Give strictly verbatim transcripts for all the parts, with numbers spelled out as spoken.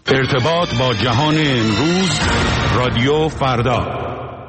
ارتباط با جهان امروز، رادیو فردا.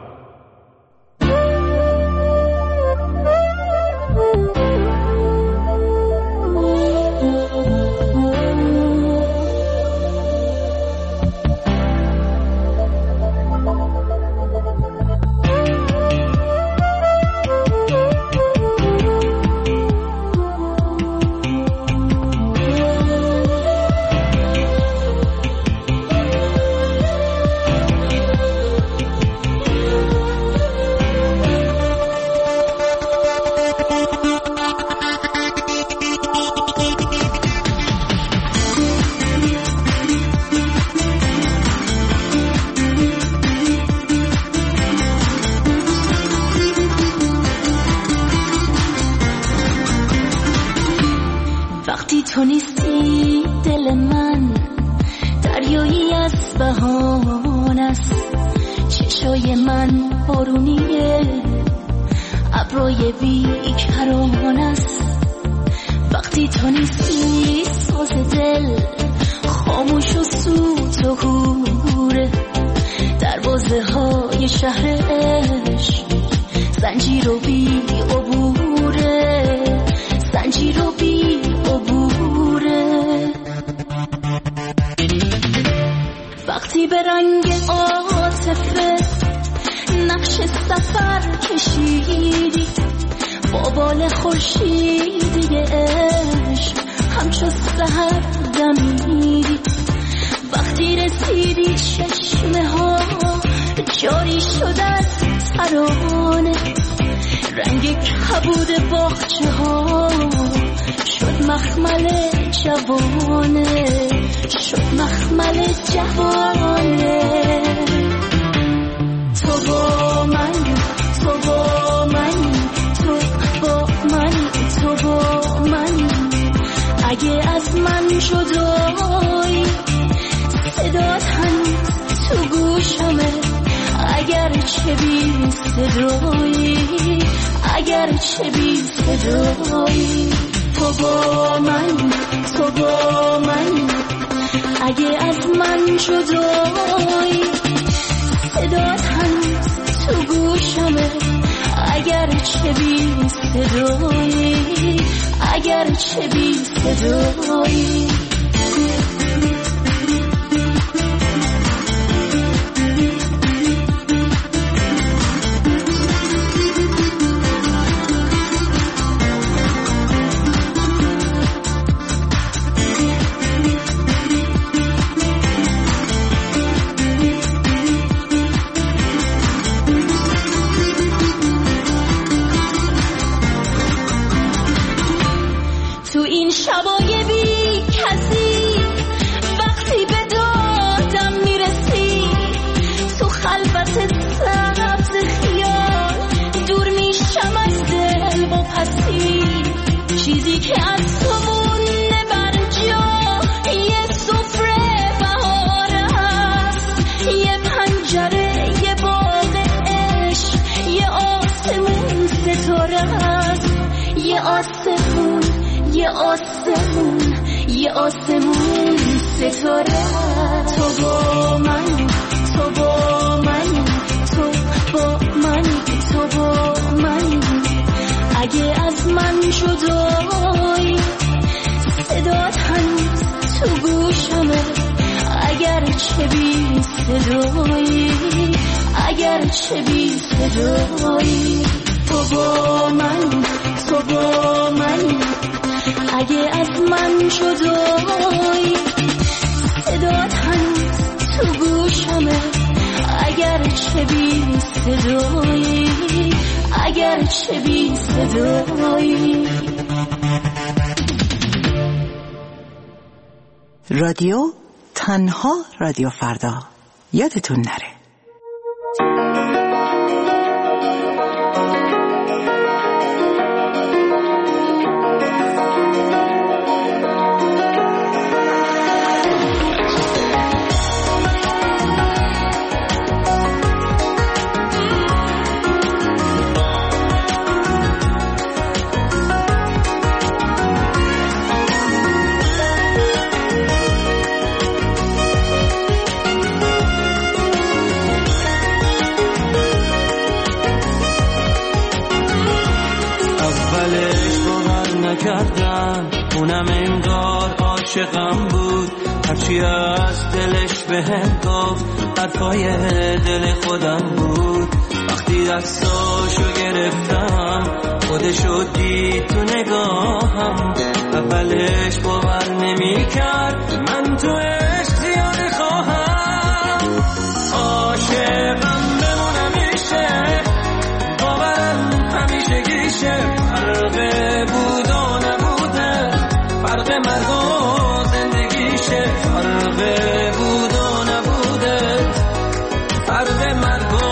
تو نیستی دل من دریایی از بهان است، چشای من بارونیه ابروی بیکران است. وقتی تو نیستی ساز دل خاموش و سوت و کوره، دروازه های شهر عشق زنجیر و بی عبوره، زنجیر و بی عبوره. وقتی به رنگ عاطفه نقش سفر کشیدی، با بال خورشیدی عشق همچو سحر دمیدی. وقتی رسیدی چشمه ها جاری شد از ترانه، رنگ کبود باغچه ها شد مخمل جوانه، شد مخمل جوانه. تو با من، تو با من، تو با من، تو با من. اگه از من جدایی صدات هنوز تو گوشمه، اگر چه بی صدایی، اگر چه بی صدایی. تو با من، تو با من. اگه از من جدایی صدات هنوز تو گوشمه، اگر چه بی صدایی، اگر چه بی صدایی. چیزی که از تو مونده بر جا یه سفره بهار هست، یه پنجره، یه باغ عشق، یه آسمون ستاره هست، یه آسمون، یه آسمون، یه آسمون ستاره. تو با من، تو با من، تو با من، تو با من. اگه از من جدایی صدات هنوز تو گوشمه، اگر چه بی صدایی، اگر چه بی صدایی. تو با من، تو با من. اگه از من جدایی صدات هنوز تو گوشمه، اگر چه بی صدایی، اگر چه بی صدایی. رادیو تنها رادیو فردا، یادتون نره. خودم بود، هرچی از دلش بهم گفت حرفای دل خودم بود. وقتی دستاشو گرفتم خودشو دید تو نگاهم، اولش باور نمی کرد من تو عشق زیاده خواهم. عاشقم بمونم میشه، باورم همیشه گیشه، فرق بود و نبوده، فرق مرگ و زندگیشه، فرق بود و نبوده، فرق مرگ و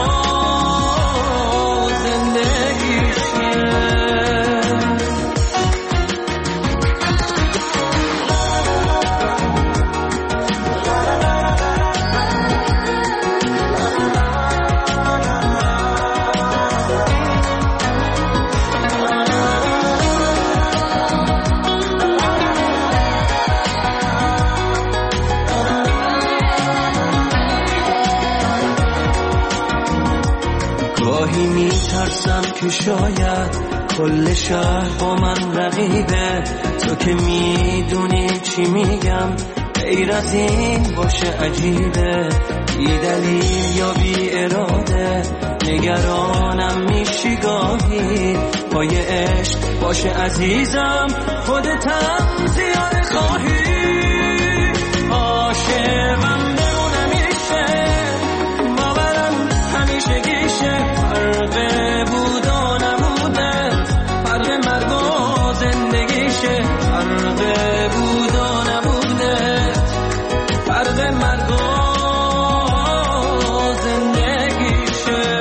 که شاید کل شهر با من رقیبه، تو که میدونی چی میگم غیر از این باشه عجیبه، بی دلیل یا بی اراده نگرانم میشی گاهی، پای عشق باشه عزیزم خودتم زیاده خواهی. عاشقم بمونم میشه، باورم همیشه گیشه، فرق بود و نبوده، فرق مرگ و زندگیشه، فرق بود و نبوده، فرق مرگ و زندگیشه.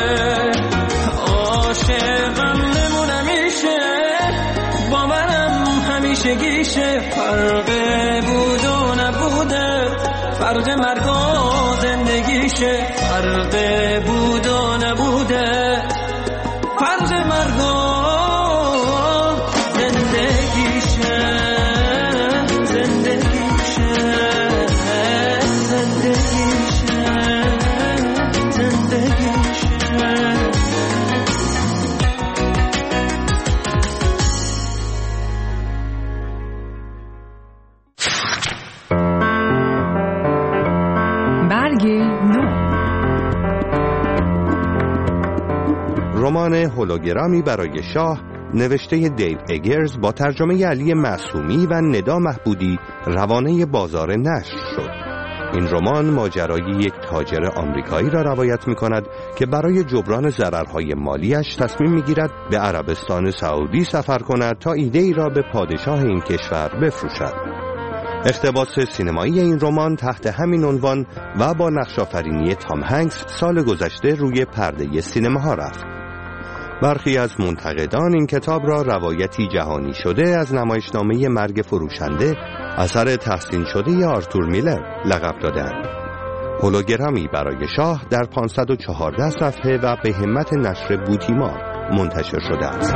عاشقم بمونم میشه، باورم همیشه گیشه، فرق بود و نبوده، فرق مرگ و زندگیشه، فرق بود و نبوده، فرق مرگ و زندگیشه، زندگیشه، زندگیشه، زندگیشه. برگ نو. رمان هولوگرامی برای شاه نوشته دیو اگرز با ترجمه علی معصومی و ندا محبودی روانه بازار نشر شد. این رمان ماجرای یک تاجر آمریکایی را روایت می کند که برای جبران ضررهای مالیش تصمیم می گیرد به عربستان سعودی سفر کند تا ایده‌ای را به پادشاه این کشور بفروشد. اقتباس سینمایی این رمان تحت همین عنوان و با نقش‌آفرینی تام هنگس سال گذشته روی پرده سینماها رفت. برخی از منتقدان این کتاب را روایتی جهانی شده از نمایشنامه مرگ فروشنده اثر تحسین شده آرتور میلر لقب دادند. هولوگرامی برای شاه در پانصد و چهارده صفحه و به همت نشر بوتیمار منتشر شده است.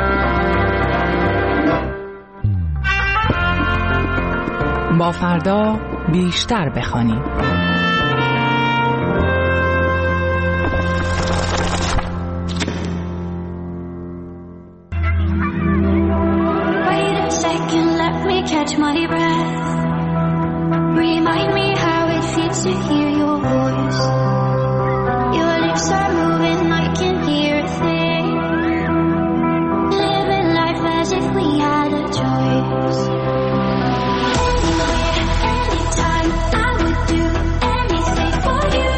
با فردا بیشتر بخوانیم. Catch my breath. Remind me how it feels to hear your voice. Your lips are moving, I can hear a thing. Living life as if we had a choice. Anywhere, anytime, I would do anything for you.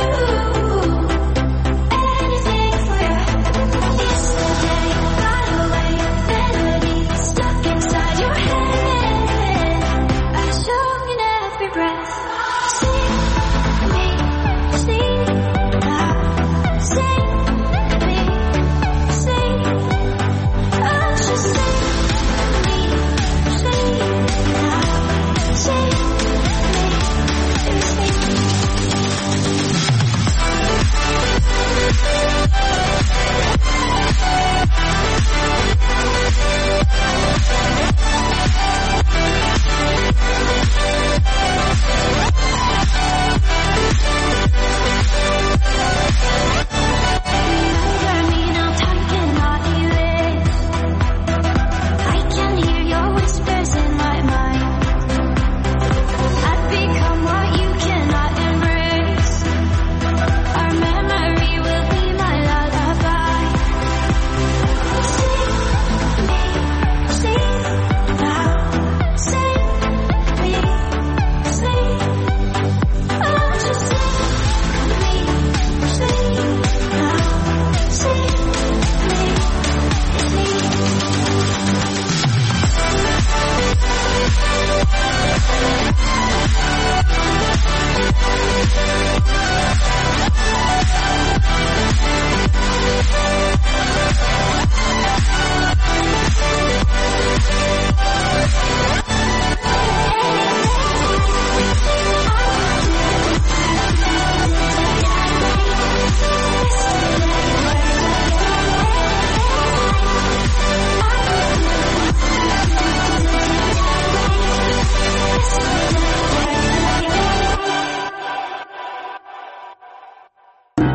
Anything for you. Yesterday got away, melody stuck inside your head. Breath. Sing me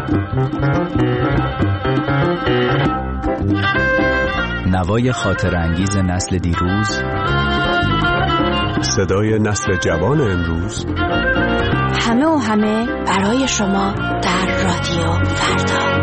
نوای خاطر انگیز نسل دیروز، صدای نسل جوان امروز، همه و همه برای شما در رادیو فردا.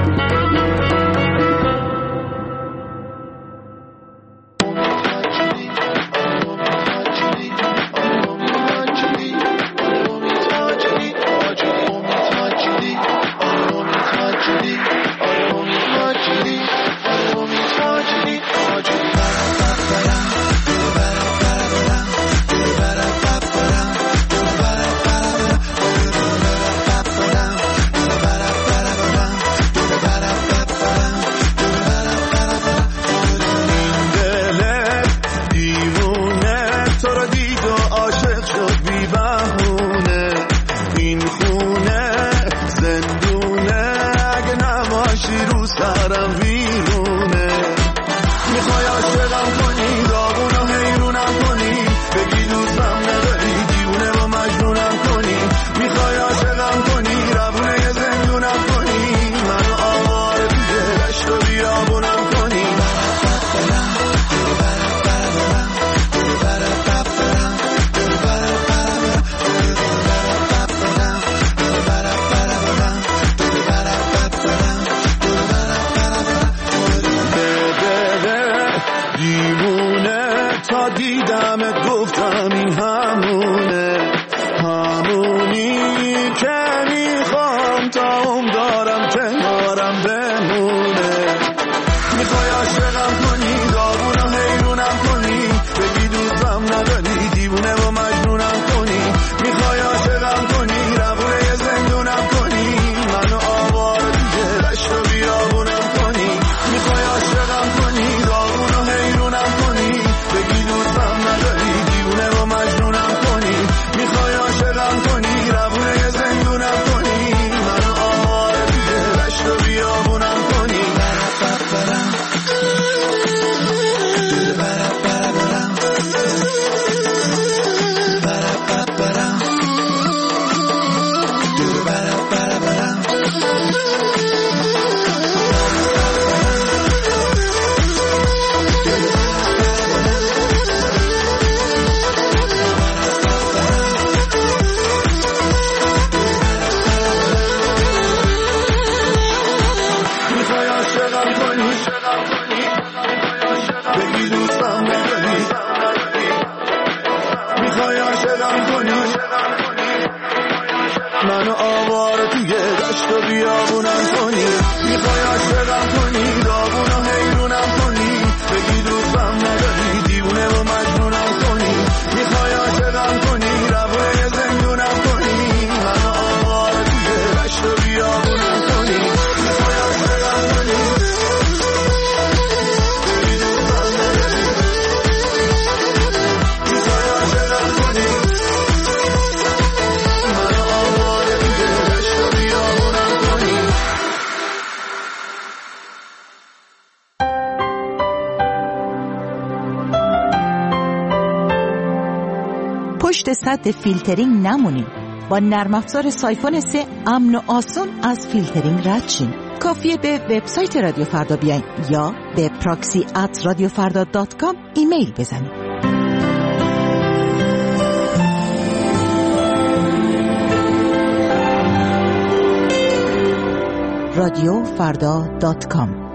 پشت سد فیلترینگ نمونید. با نرم افزار سایفون سه امن و آسون از فیلترینگ رد شین. کافیه به وبسایت رادیو فردا بیاین یا به پراکسی ات رادیو فردا دات کام ایمیل بزنید. رادیو فردا دات کام.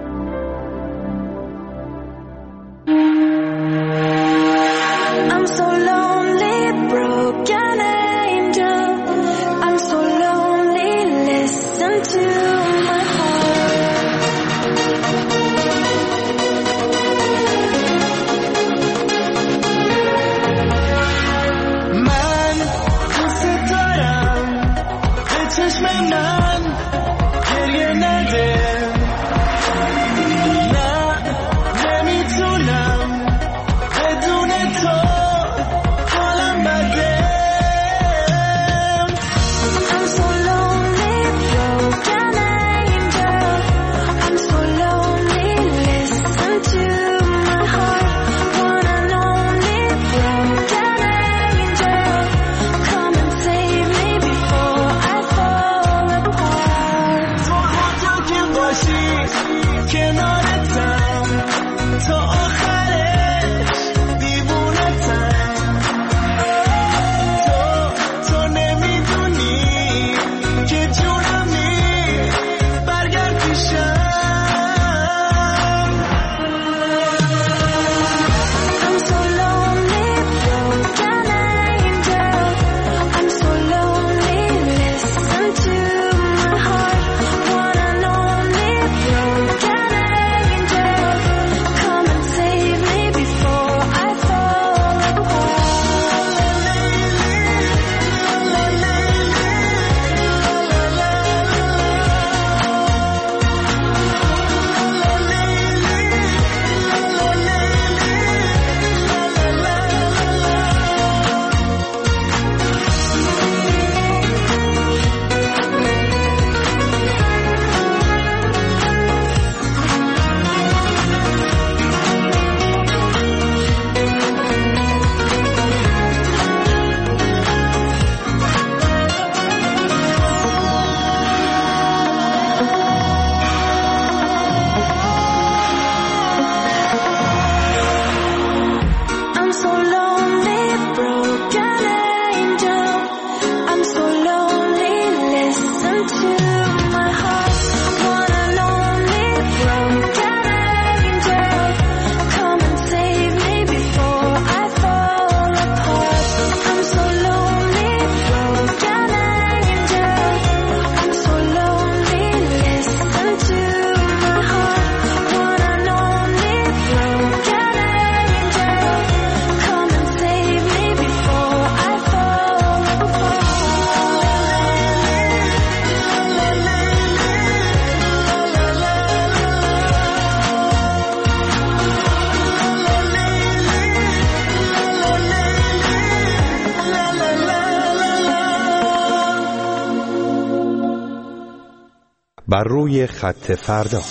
بر روی خط فردا.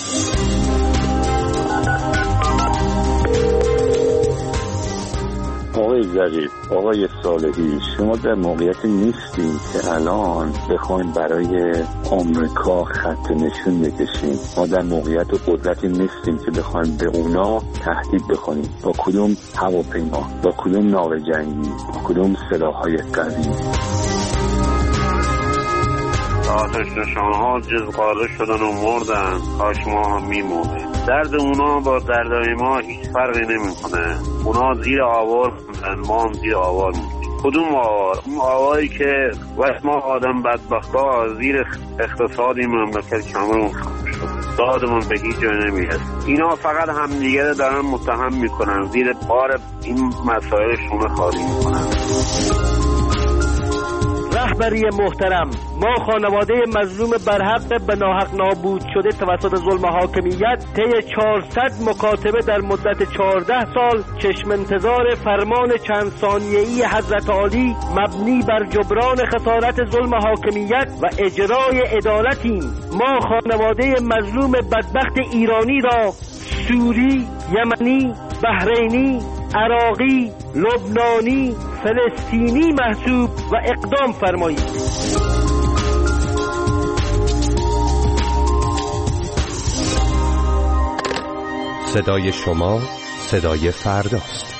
آقای ظریف، آقای صالحی، شما در موقعیتی نیستیم که الان بخوایم برای آمریکا خط نشون بکشیم. ما در موقعیت و قدرتی نیستیم که بخوایم به اونا تهدید بکنیم با کدوم هواپیما، با کدوم ناو جنگی، با کدوم سلاح‌های قوی. آتش نشان‌ها جزغاله شدن و مردن، کاش ما هم میموندیم. درد اونا با دردای ما هیچ فرقی نمیکنه. اونا زیر آوار موندن، ما هم زیر آوار موندیم. کدوم آوار؟ اون آواری که وقت ما آدم بدبختا زیر اقتصادی مملکت کامرون خم شد، دادمون به هیچ جای نمیرسه. اینا فقط همدیگه دارن متهم میکنن، زیر بار این مسائل شونه خالی میکنن. رهبری محترم، ما خانواده مظلوم برحق به ناحق نابود شده توسط ظلم حاکمیت طی چهارصد مکاتبه در مدت چهارده سال چشم انتظار فرمان چند ثانیه‌ای حضرت عالی مبنی بر جبران خسارت ظلم حاکمیت و اجرای عدالتیم. ما خانواده مظلوم بدبخت ایرانی را سوری، یمنی، بحرینی، عراقی، لبنانی، فلسطینی محسوب و اقدام فرمایید. صدای شما صدای فرداست.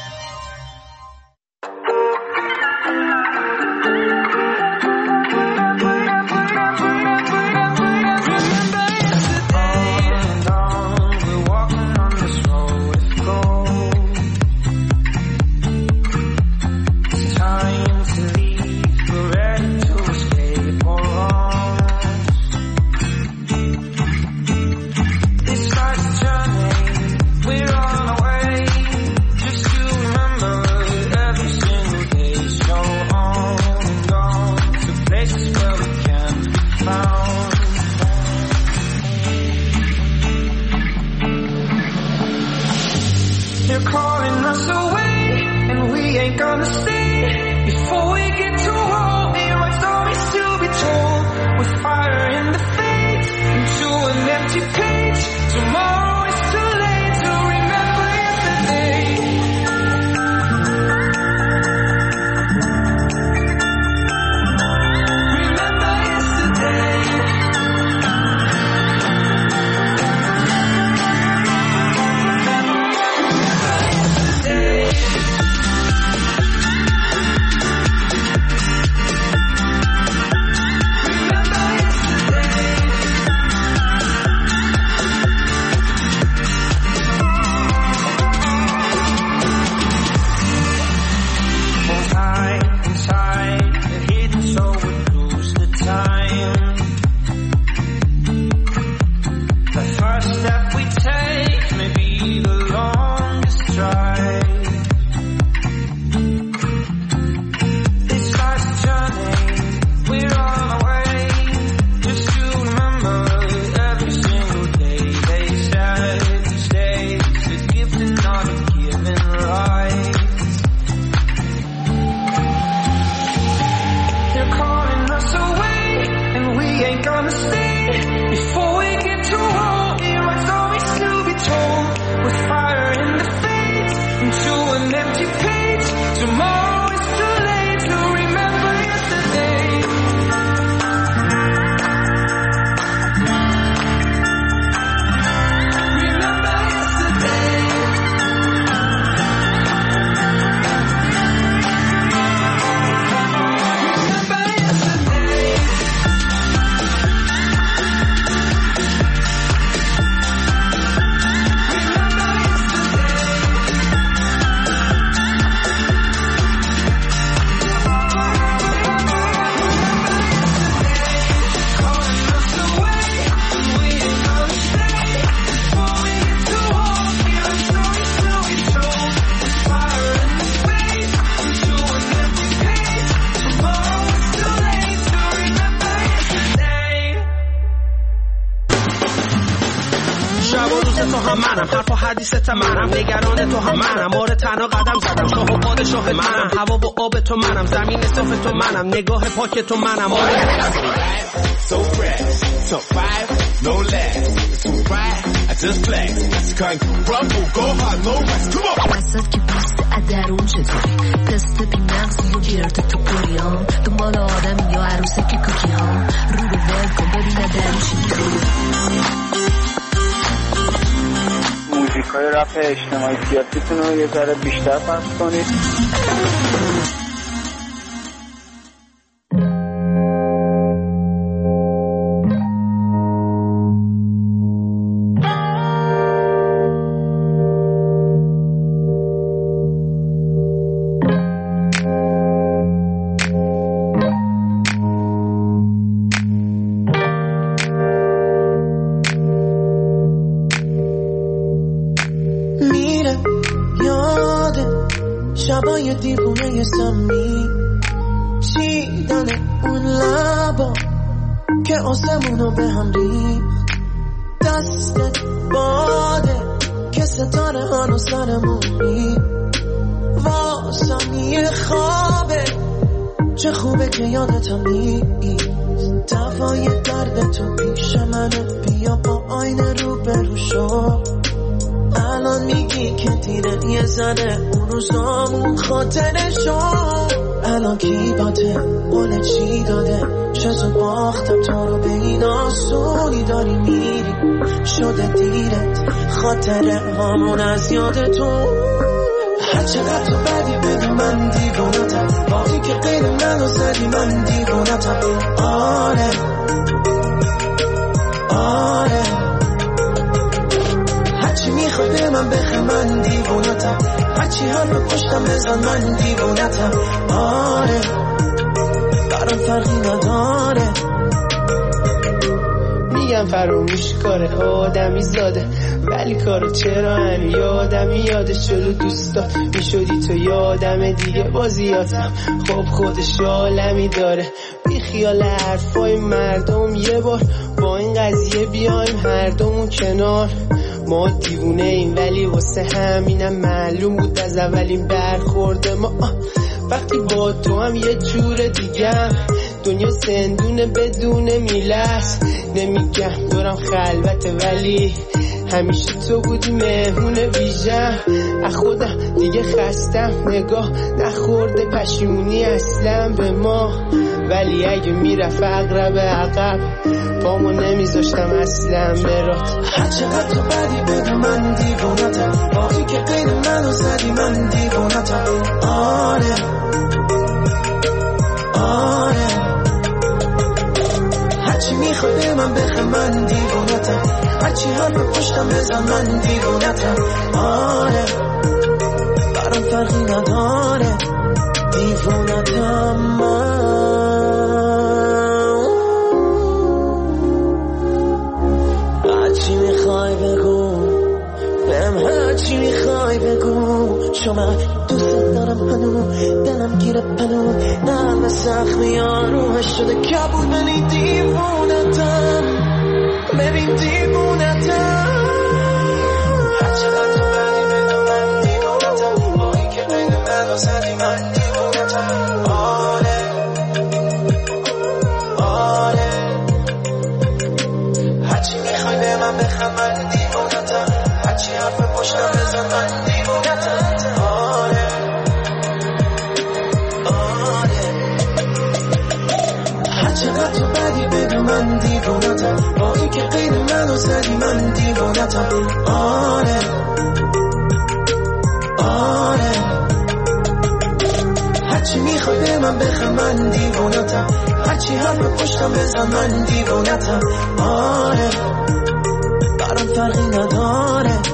تو هم منم، حرف و حدیثت منم، نگران تو هم منم، آره تنها قدم زدم، شاه و پادشاه منم، هوا و آب تو منم، زمین صاف تو منم، نگاه پاک تو منم، آره top five, no less. It's all right, I just flex. That's kind of rumble, go hard, no rest. Come on. وسط که پوست ادرون چطوری تست بی مغزی و گرد تو پریام دنبال آدم یا عروسه که کوکی ها رو به ول کن ببینه درش موزیکای رپ اجتماعی سیاسیتون رو یه ذره بیشتر پخش کنید. شبای دیوونه سمی شیدن اون لبا که آسمونو به هم ریخت دستت باده که ستاره هانو سرمون ریخت واسم یه خوابه چه خوبه که یادتم نیست دوای درد تو پیش منه بیا با آینه رو برو شو الان میگی که دیره یه زده اون روزامون خاطرشو الان کی باته قول چی داده چه زود باختم تو رو به این آسونی داری میری شده دیرت خاطره هامون از یادتون هر چقدر تو بدی بگو من دیوونتم باقی که غیر منو زدی من دیوونتم آره آره هرچی میخوای به من بخه من دیوونتم هرچی حرف پشتم بزن من دیوونتم آره برام فرقی نداره میگم فراموش کاره آدمی زاده ولی کارو چرا همی یادمی یادش جلو دوستا میشدی تو یادم دیگه بازیاتم خب خودش عالمی داره بی خیال حرفای مردم یه بار با این قضیه بیایم هر دومون کنار ما دیوونه ایم ولی واسه همینم معلوم بود از اولین برخورد ما وقتی با تو هم یه جور دیگه دنیا زندونه بدون میلت نمیگم دورم خلوته ولی همیشه تو بودی مهمون ویژم از خودم دیگه خستم نگاه نخورده پشیمونی اصلا به ما ولی اگه میرفت اقرب عقب پامو نمیذاشتم اصلا برات هر چقدر تو بدی بگو من دیوونتم باقی که غیر منو زدی من دیوونتم آره آره هرچی میخوای به من بخه من دیوونتم هرچی حرف پشتم بزن من دیوونتم آره برام فرقی نداره دیوونتم من هرچی میخوای بگو بهم هرچی میخوای بگو چون من دوست دارم هنو دلم گیره پنو نرم زخمی ها روحش شده کبول منی دیوونتم ببین دیوونتم هرچقدر تو بدی بدو من دیوونتم بایی که بین من و زدی من دیوونتم آره آره هرچی میخوای به من بخم من دیوونتم هرچی حرف پشتم بزن من دیوونتم آره آره هرچقدر تو بدی بدو من دیوونتم باقی که غیر منو زدی من دیوونتم آره آره هرچی میخوای به من بخم من دیوونتم هرچی حرف پشتم بزن من دیوونتم آره برام فرقی نداره